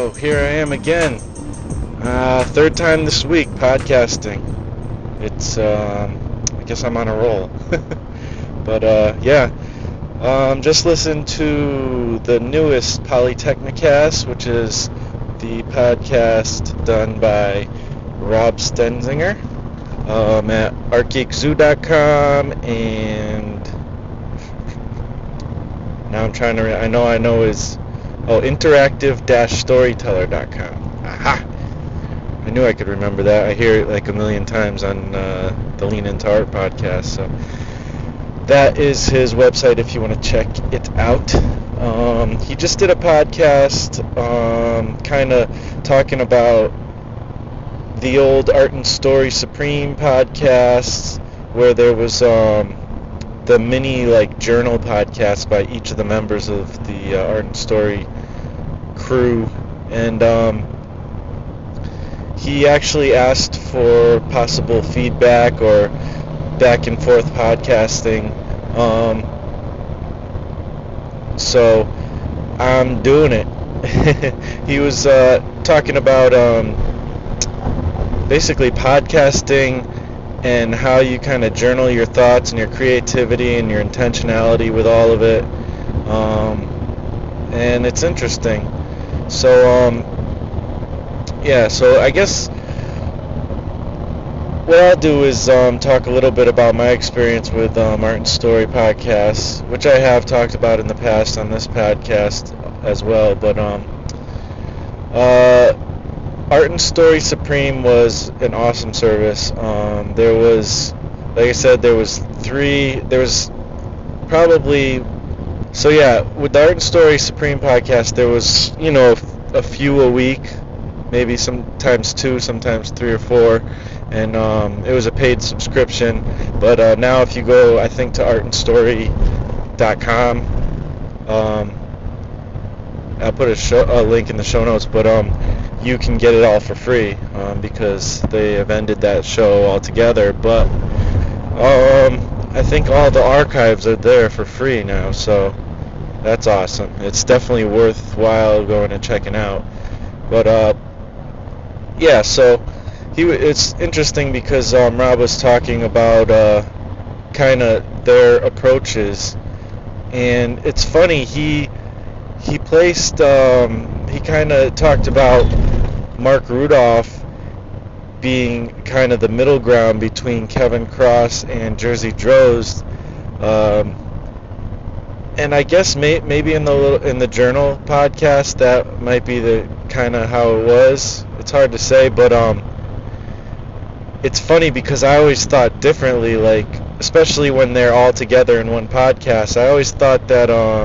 So here I am again, third time this week podcasting. It's I guess I'm on a roll. But just listened to the newest Polytechnicast, which is the podcast done by Rob Stenzinger at artgeekzoo.com, and now I'm trying to. I know is interactive-storyteller.com. Aha! I knew I could remember that. I hear it like a million times on the Lean Into Art podcast. So that is his website if you want to check it out. He just did a podcast kind of talking about the old Art and Story Supreme podcasts, where there was the mini journal podcast by each of the members of the Art and Story crew, and he actually asked for possible feedback or back and forth podcasting, so I'm doing it. He was talking about basically podcasting and how you kind of journal your thoughts and your creativity and your intentionality with all of it, and it's interesting. So so I guess what I'll do is talk a little bit about my experience with Art and Story podcasts, which I have talked about in the past on this podcast as well. But Art and Story Supreme was an awesome service. There was, like I said, there was probably, with the Art and Story Supreme podcast, there was, a few a week, maybe sometimes 2, sometimes 3 or 4, and it was a paid subscription. But now if you go, I think, to artandstory.com, I'll put a link in the show notes, but you can get it all for free because they have ended that show altogether. But I think all the archives are there for free now, so that's awesome. It's definitely worthwhile going and checking out. But so it's interesting because Rob was talking about kind of their approaches, and it's funny, he placed he kind of talked about Mark Rudolph being kind of the middle ground between Kevin Cross and Jerzy Drozd, and I guess maybe in the journal podcast that might be the kind of how it was. It's hard to say, but it's funny because I always thought differently, especially when they're all together in one podcast. I always thought that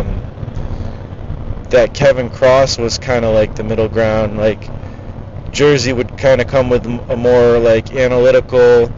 that Kevin Cross was kind of like the middle ground. Jerzy would kind of come with a more analytical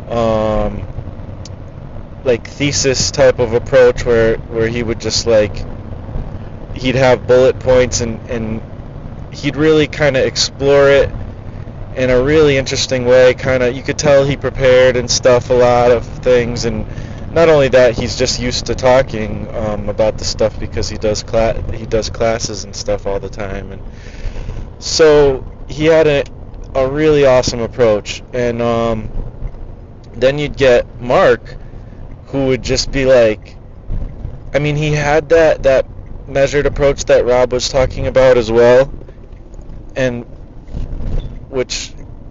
thesis type of approach, where he would just he'd have bullet points, and he'd really kind of explore it in a really interesting way. You could tell he prepared and stuff, a lot of things, and not only that, he's just used to talking about the stuff because he does classes and stuff all the time, and so he had a really awesome approach. And then you'd get Mark, who would just be he had that measured approach that Rob was talking about as well, and which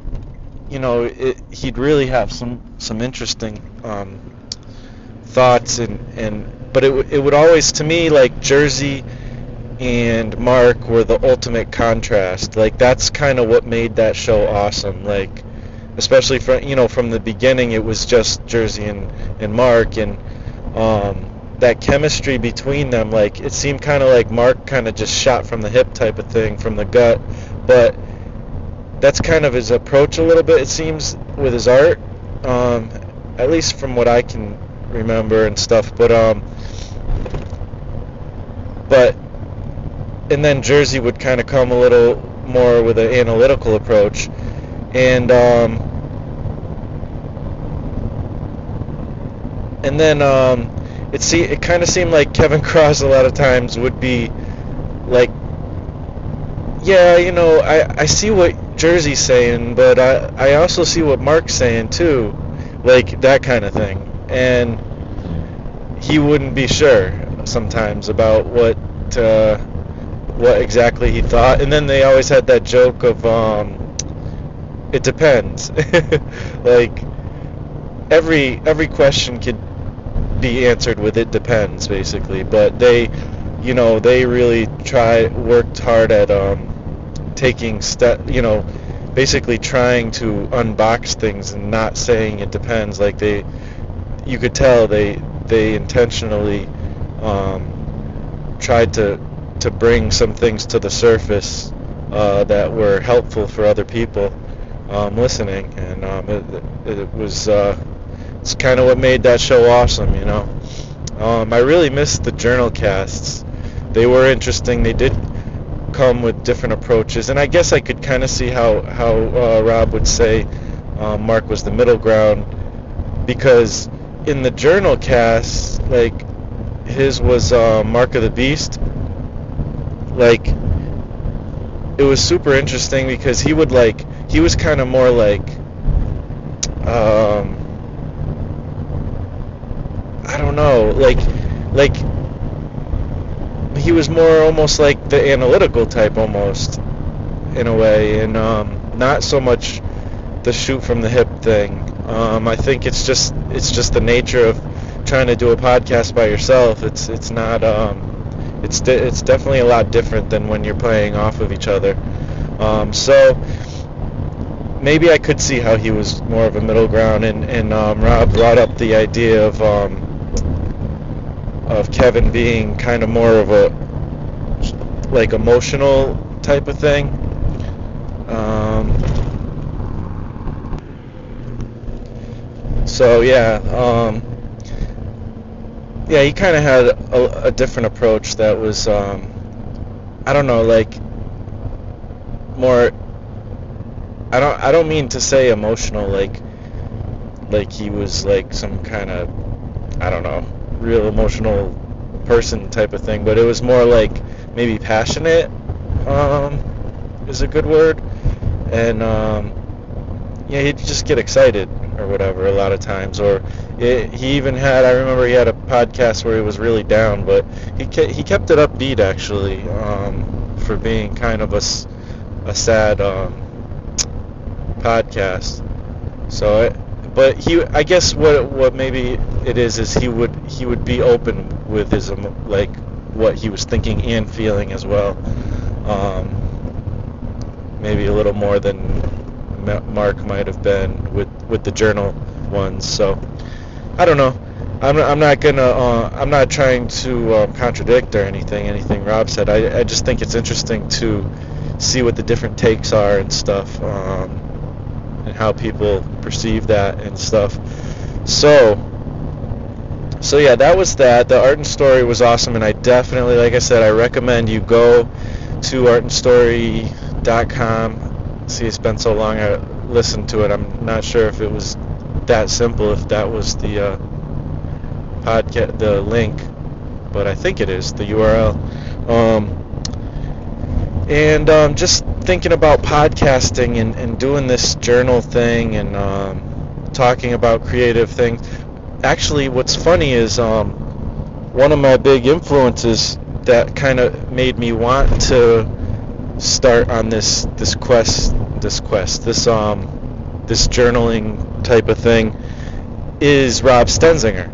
he'd really have some interesting thoughts, but it would always, to me, Jerzy and Mark were the ultimate contrast. That's kind of what made that show awesome. Especially from the beginning, it was just Jerzy and Mark, and that chemistry between them, it seemed kind of like Mark kind of just shot from the hip type of thing, from the gut, but that's kind of his approach a little bit, it seems, with his art, at least from what I can remember and stuff. But and then Jerzy would kind of come a little more with an analytical approach, and then it kind of seemed like Kevin Cross a lot of times would be yeah, I see what Jersey's saying, but I also see what Mark's saying too, like that kind of thing. And he wouldn't be sure sometimes about what exactly he thought. And then they always had that joke of it depends. Like every question could be answered with "it depends" basically, but they really worked hard at taking basically trying to unbox things and not saying "it depends." Like you could tell they intentionally tried to bring some things to the surface that were helpful for other people listening, and it was it's kind of what made that show awesome. I really missed the journal casts. They were interesting. They did come with different approaches, and I guess I could kind of see how Rob would say Mark was the middle ground, because in the journal cast, like his was Mark of the Beast. Like it was super interesting because he was kind of more like I don't know, like he was more almost like the analytical type almost in a way, and not so much the shoot from the hip thing. I think it's just the nature of trying to do a podcast by yourself. It's not it's definitely a lot different than when you're playing off of each other. So maybe I could see how he was more of a middle ground, and Rob brought up the idea of Kevin being kind of more of a like emotional type of thing. So yeah, he kind of had a different approach that was I don't know, like more. I don't mean to say emotional, like he was like some kind of, I don't know, real emotional person type of thing, but it was more like maybe passionate is a good word, and he'd just get excited or whatever a lot of times, or he even had, I remember he had a podcast where he was really down, but he kept it upbeat actually, for being kind of a sad podcast. So but I guess what maybe it is he would be open with his like what he was thinking and feeling as well, maybe a little more than Mark might have been with the journal ones. So I don't know. I'm not trying to contradict or anything Rob said. I just think it's interesting to see what the different takes are and stuff, and how people perceive that and stuff. So yeah, that was that. The Art and Story was awesome, and I definitely, like I said, I recommend you go to artandstory.com. See, it's been so long I listened to it. I'm not sure if it was that simple, if that was the podcast, the link, but I think it is the URL. And just thinking about podcasting and doing this journal thing and talking about creative things. Actually, what's funny is one of my big influences that kind of made me want to start on this journaling type of thing is Rob Stenzinger.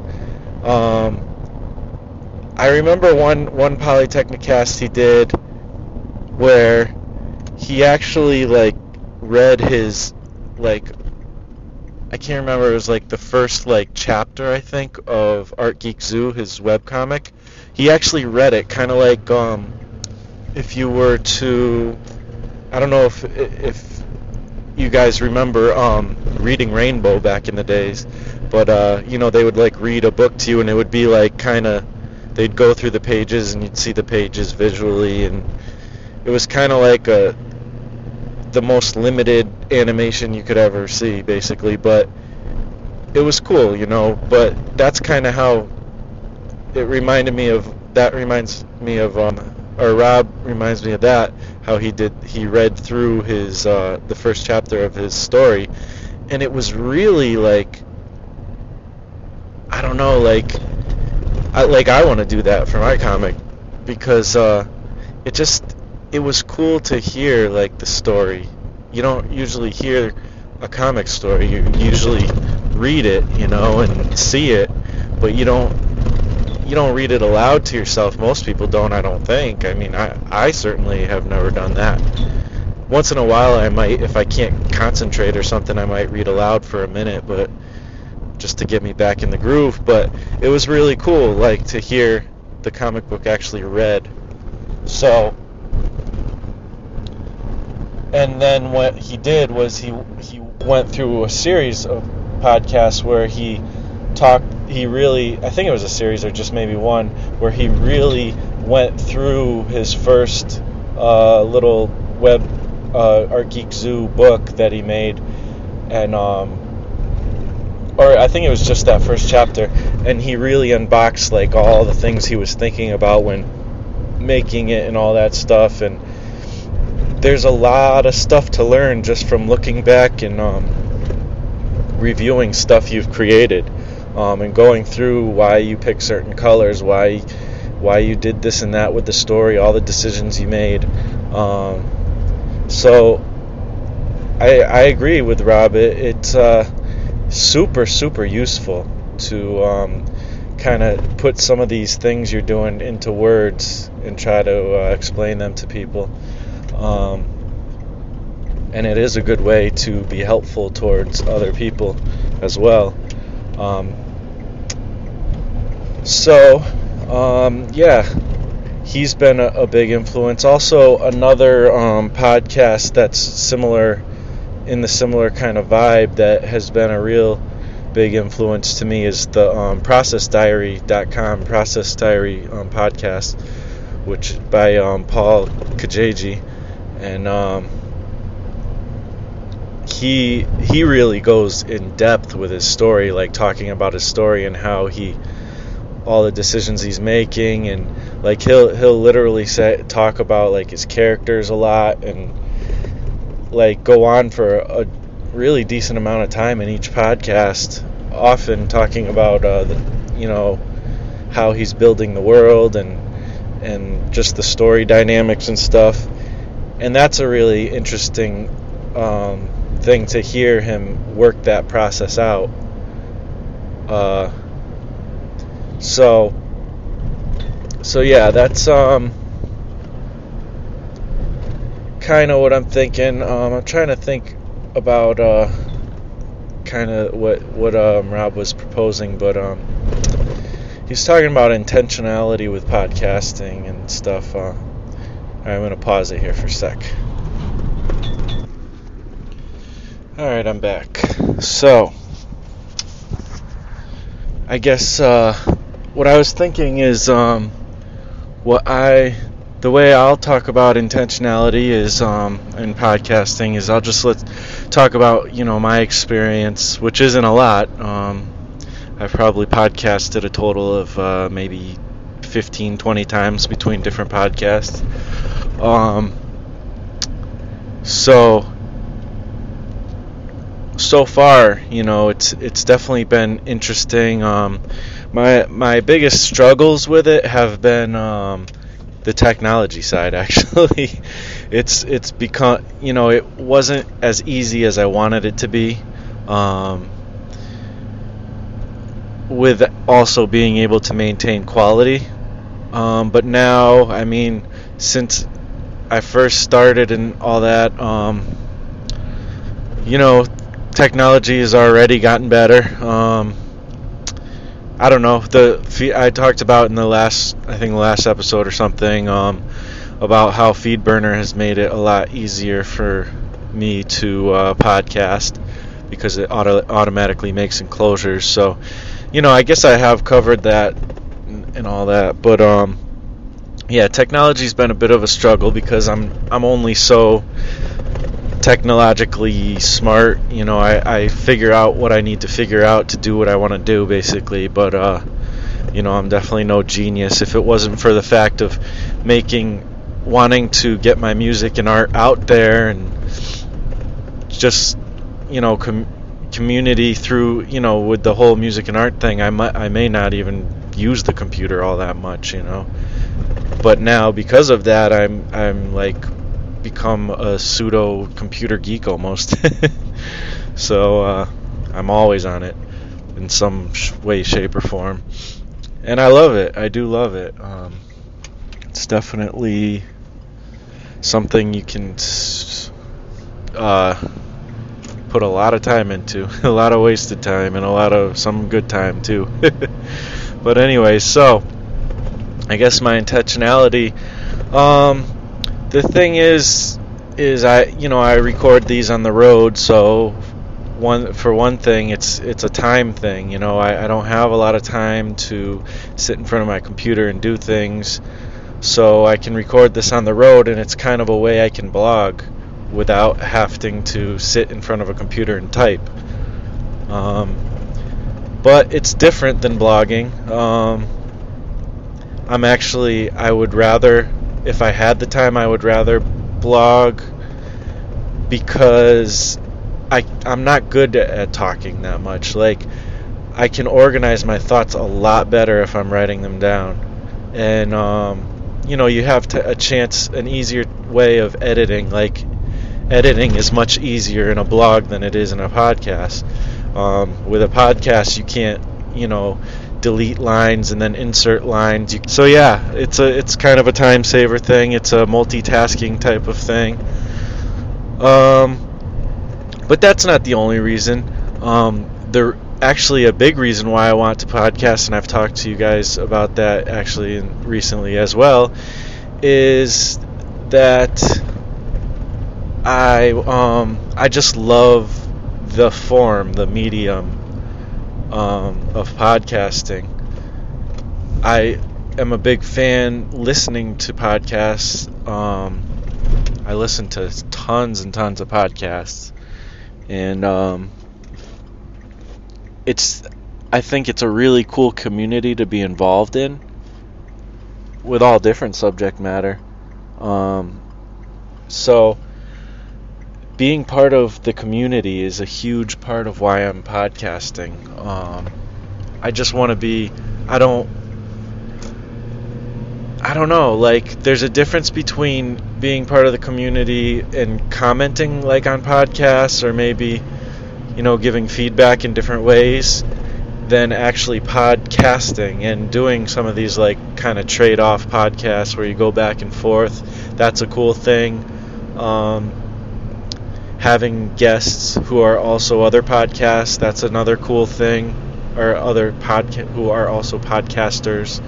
I remember one Polytechnicast he did where he actually like read his, like, I can't remember, it was like the first like chapter, I think, of Art Geek Zoo, his webcomic. He actually read it, kind of like if you were to, I don't know if you guys remember Reading Rainbow back in the days, but they would like read a book to you, and it would be like kind of, they'd go through the pages and you'd see the pages visually, and it was kind of like the most limited animation you could ever see, basically, but it was cool, but that's kind of how it reminded me of, or Rob reminds me of that, he read through his the first chapter of his story, and it was really like, I don't know, I want to do that for my comic, because it was cool to hear like the story. You don't usually hear a comic story. You usually read it, and see it, but you don't read it aloud to yourself. Most people don't, I don't think. I mean, I certainly have never done that. Once in a while I might, if I can't concentrate or something, I might read aloud for a minute, but just to get me back in the groove. But it was really cool, like, to hear the comic book actually read. So, and then what he did was he went through a series of podcasts where he really, I think it was a series or just maybe one, where he really went through his first little web Art Geek Zoo book that he made, and or I think it was just that first chapter, and he really unboxed like all the things he was thinking about when making it and all that stuff. And there's a lot of stuff to learn just from looking back and reviewing stuff you've created, and going through why you pick certain colors, why you did this and that with the story, all the decisions you made. So I agree with Rob. It's super, super useful to kind of put some of these things you're doing into words and try to explain them to people. And it is a good way to be helpful towards other people as well. Yeah, he's been a big influence. Also, another podcast that's similar, in the similar kind of vibe, that has been a real big influence to me is the ProcessDiary.com Process Diary podcast, which by Paul Kajeji, and he really goes in depth with his story, like talking about his story and how all the decisions he's making, and like he'll literally talk about like his characters a lot, and like go on for a really decent amount of time in each podcast, often talking about how he's building the world and just the story dynamics and stuff. And that's a really interesting thing to hear him work that process out. So yeah, that's kind of what I'm thinking. I'm trying to think about kind of what Rob was proposing, but he's talking about intentionality with podcasting and stuff. I'm going to pause it here for a sec. Alright, I'm back. So, I guess what I was thinking is the way I'll talk about intentionality is in podcasting is I'll just talk about my experience, which isn't a lot. I've probably podcasted a total of maybe 15-20 times between different podcasts. So far, it's definitely been interesting. My biggest struggles with it have been the technology side. Actually, it's become, it wasn't as easy as I wanted it to be. With also being able to maintain quality. But now, I mean, since I first started and all that, technology has already gotten better. I don't know. I talked about in the last episode or something, about how FeedBurner has made it a lot easier for me to podcast, because it automatically makes enclosures. So, I guess I have covered that and all that. But yeah, technology's been a bit of a struggle because I'm only so technologically smart. I figure out what I need to figure out to do what I want to do, basically. But I'm definitely no genius. If it wasn't for the fact of making wanting to get my music and art out there, and just, community through, with the whole music and art thing. I may not even use the computer all that much, but now because of that, I'm like become a pseudo computer geek almost. So I'm always on it in some way, shape, or form, and I love it. I do love it. It's definitely something you can put a lot of time into, a lot of wasted time, and some good time too. But anyway, so I guess my intentionality, the thing is I record these on the road, so for one thing, it's a time thing. I don't have a lot of time to sit in front of my computer and do things, so I can record this on the road, and it's kind of a way I can blog without having to sit in front of a computer and type. But it's different than blogging. I would rather, if I had the time, I would rather blog, because I'm not good at talking that much. Like, I can organize my thoughts a lot better if I'm writing them down. And you have an easier way of editing. Like, editing is much easier in a blog than it is in a podcast. With a podcast, you can't, delete lines and then insert lines. So yeah, it's kind of a time saver thing. It's a multitasking type of thing. But that's not the only reason. Actually, a big reason why I want to podcast, and I've talked to you guys about that actually recently as well, is that I just love the form, the medium of podcasting. I am a big fan listening to podcasts. I listen to tons and tons of podcasts, and I think it's a really cool community to be involved in, with all different subject matter. So being part of the community is a huge part of why I'm podcasting. I just want to be, I don't know, like, there's a difference between being part of the community and commenting, like, on podcasts, or maybe, giving feedback in different ways, than actually podcasting and doing some of these, like, kind of trade-off podcasts where you go back and forth. That's a cool thing. Having guests who are also other podcasts, that's another cool thing, or other who are also podcasters.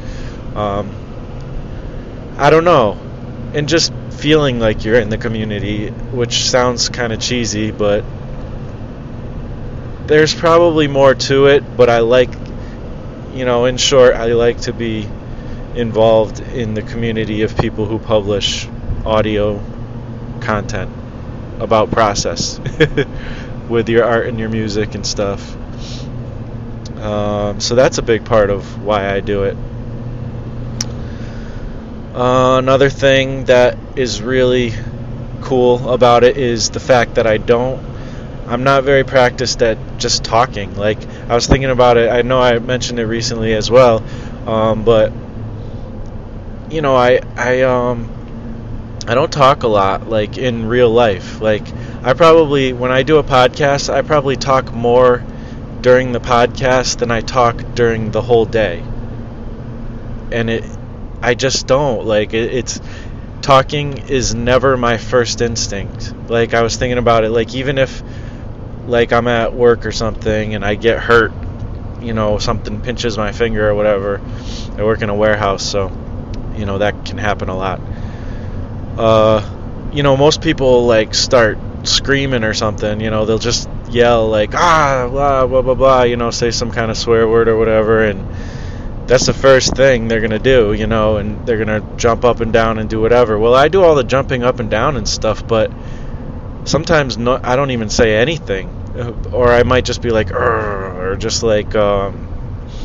I don't know. And just feeling like you're in the community, which sounds kind of cheesy, but there's probably more to it. But I like, in short, I like to be involved in the community of people who publish audio content about process with your art and your music and stuff. So that's a big part of why I do it. Another thing that is really cool about it is the fact that I'm not very practiced at just talking. Like, I was thinking about it, I know I mentioned it recently as well, but I don't talk a lot, like, in real life. Like, when I do a podcast, I probably talk more during the podcast than I talk during the whole day. And I just don't. Like, talking is never my first instinct. Like, I was thinking about it, like, even if, like, I'm at work or something and I get hurt, something pinches my finger or whatever. I work in a warehouse, so, that can happen a lot. Most people, like, start screaming or something, they'll just yell, like, blah, blah, blah, blah, say some kind of swear word or whatever, and that's the first thing they're going to do, and they're going to jump up and down and do whatever. Well, I do all the jumping up and down and stuff, but sometimes I don't even say anything, or I might just be like, or just like, I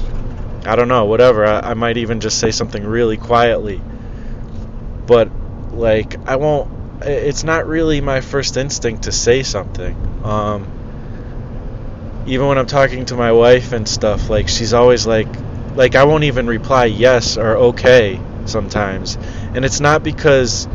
don't know, whatever. I might even just say something really quietly. But like, it's not really my first instinct to say something. Even when I'm talking to my wife and stuff, like, she's always like, I won't even reply yes or okay sometimes. And it's not because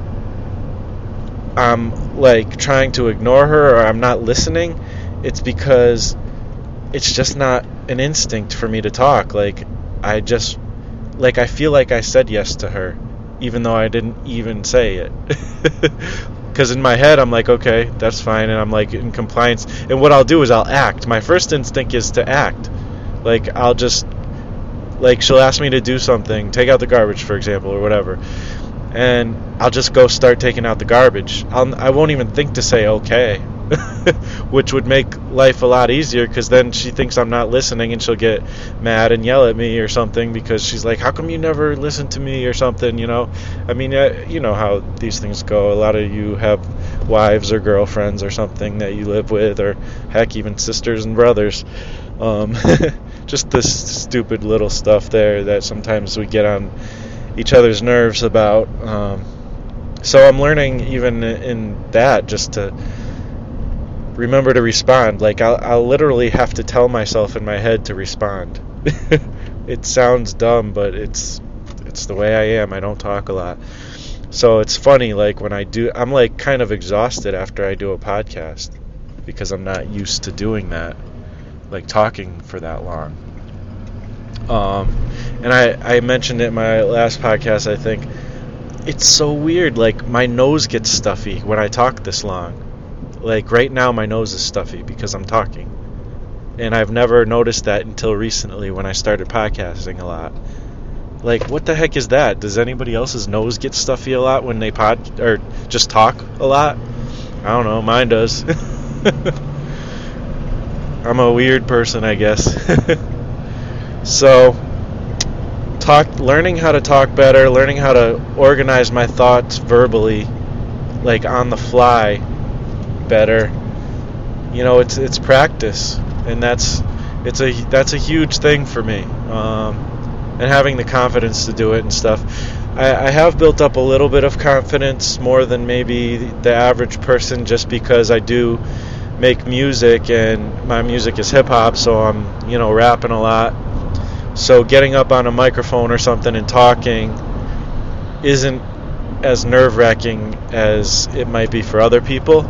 I'm, like, trying to ignore her or I'm not listening. It's because it's just not an instinct for me to talk. Like, I feel like I said yes to her, even though I didn't even say it. Because in my head, I'm like, okay, that's fine, and I'm, like, in compliance. And what I'll do is I'll act. My first instinct is to act. Like, I'll just, like, she'll ask me to do something, take out the garbage, for example, or whatever. And I'll just go start taking out the garbage. I won't even think to say okay. Which would make life a lot easier, because then she thinks I'm not listening and she'll get mad and yell at me or something, because she's like, how come you never listen to me or something, you know? I mean, you know how these things go. A lot of you have wives or girlfriends or something that you live with, or heck, even sisters and brothers. Just this stupid little stuff there that sometimes we get on each other's nerves about. So I'm learning even in that just to remember to respond. Like, I'll literally have to tell myself in my head to respond. It sounds dumb, but it's the way I am. I don't talk a lot. So it's funny, like, when I do, I'm, like, kind of exhausted after I do a podcast, because I'm not used to doing that, like, talking for that long. And I mentioned it in my last podcast, I think. It's so weird, like, my nose gets stuffy when I talk this long. Like, right now my nose is stuffy because I'm talking. And I've never noticed that until recently when I started podcasting a lot. Like, what the heck is that? Does anybody else's nose get stuffy a lot when they or just talk a lot? I don't know, mine does. I'm a weird person, I guess. So, learning how to talk better, learning how to organize my thoughts verbally, like on the fly, better. You know, it's practice, and that's a huge thing for me. And having the confidence to do it and stuff. I have built up a little bit of confidence, more than maybe the average person, just because I do make music, and my music is hip hop, so I'm, you know, rapping a lot. So getting up on a microphone or something and talking isn't as nerve-wracking as it might be for other people.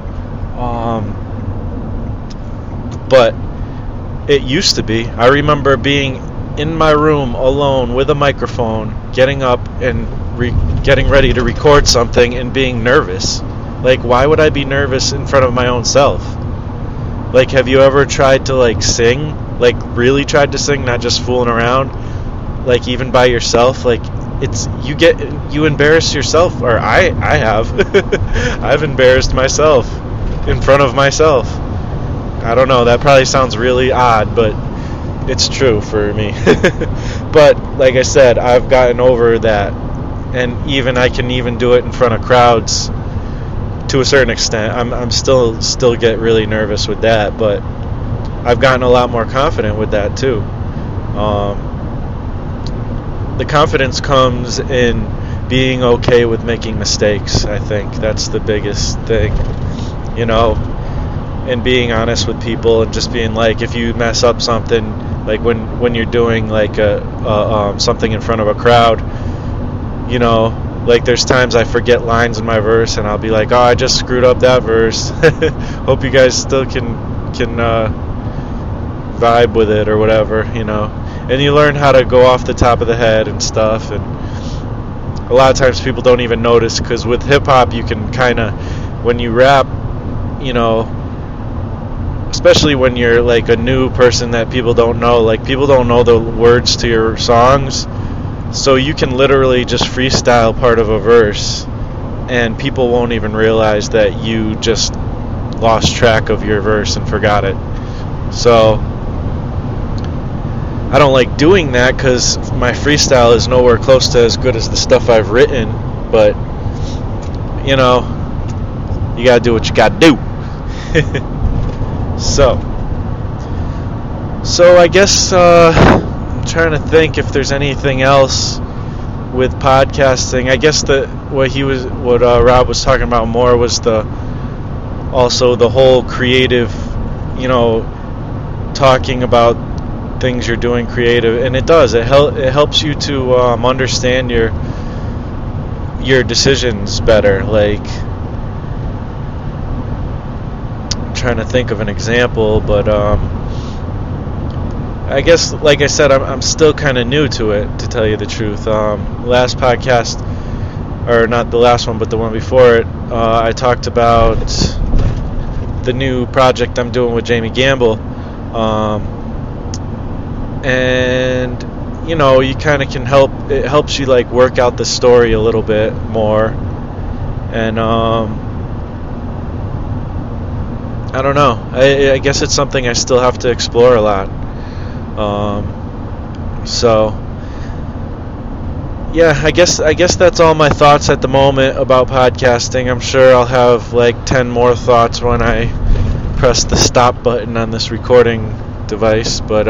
But it used to be. I remember being in my room alone with a microphone, getting up and getting ready to record something and being nervous. Like, why would I be nervous in front of my own self? Like, have you ever tried to, like, sing? Like, really tried to sing, not just fooling around? Like, even by yourself? Like, you embarrass yourself, or I have. I've embarrassed myself in front of myself. I don't know, that probably sounds really odd, but it's true for me. But, like I said, I've gotten over that, and I can even do it in front of crowds to a certain extent. I'm still get really nervous with that, but I've gotten a lot more confident with that too. The confidence comes in being okay with making mistakes. I think that's the biggest thing, you know, and being honest with people, and just being like, if you mess up something, like when you're doing like something in front of a crowd, you know, like there's times I forget lines in my verse, and I'll be like, oh, I just screwed up that verse. Hope you guys still can vibe with it or whatever, you know. And you learn how to go off the top of the head and stuff, and a lot of times people don't even notice, because with hip-hop you can kind of, when you rap, you know, especially when you're like a new person that people don't know, like people don't know the words to your songs, so you can literally just freestyle part of a verse and people won't even realize that you just lost track of your verse and forgot it. So I don't like doing that, because my freestyle is nowhere close to as good as the stuff I've written, but you know, you gotta do what you gotta do. So I guess I'm trying to think if there's anything else with podcasting. I guess the what Rob was talking about more was the whole creative, talking about things you're doing creative, and it helps you to understand your decisions better. Like, I'm trying to think of an example, but I guess, like I said, I'm still kind of new to it, to tell you the truth. Last podcast, or not the last one, but the one before it, I talked about the new project I'm doing with Jamie Gamble, and you kind of it helps you like work out the story a little bit more, and I don't know, I guess it's something I still have to explore a lot. So yeah, I guess that's all my thoughts at the moment about podcasting. I'm sure I'll have like 10 more thoughts when I press the stop button on this recording device, but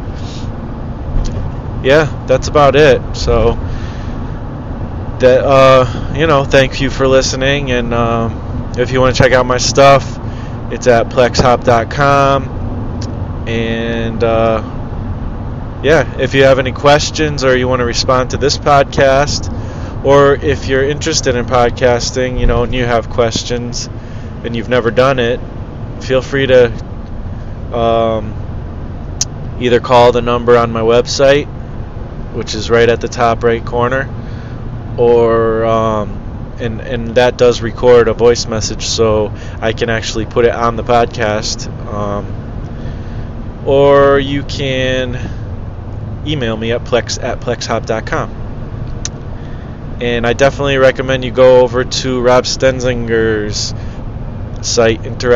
yeah, that's about it. So that thank you for listening, and if you want to check out my stuff, it's at plexhop.com, and yeah, if you have any questions or you want to respond to this podcast, or if you're interested in podcasting, and you have questions and you've never done it, feel free to either call the number on my website, which is right at the top right corner, or and that does record a voice message, so I can actually put it on the podcast, or you can email me at plexhop.com. And I definitely recommend you go over to Rob Stenzinger's site,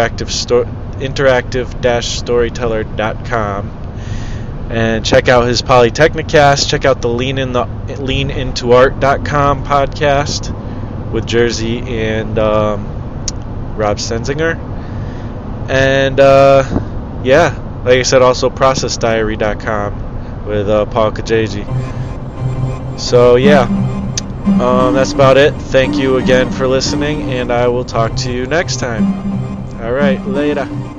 interactive-storyteller.com, and check out his Polytechnicast. Check out the leanintoart.com podcast with Jersey and Rob Stenzinger. And yeah, like I said, also processdiary.com with Paul Kajeji. So yeah, that's about it. Thank you again for listening, and I will talk to you next time. All right, later.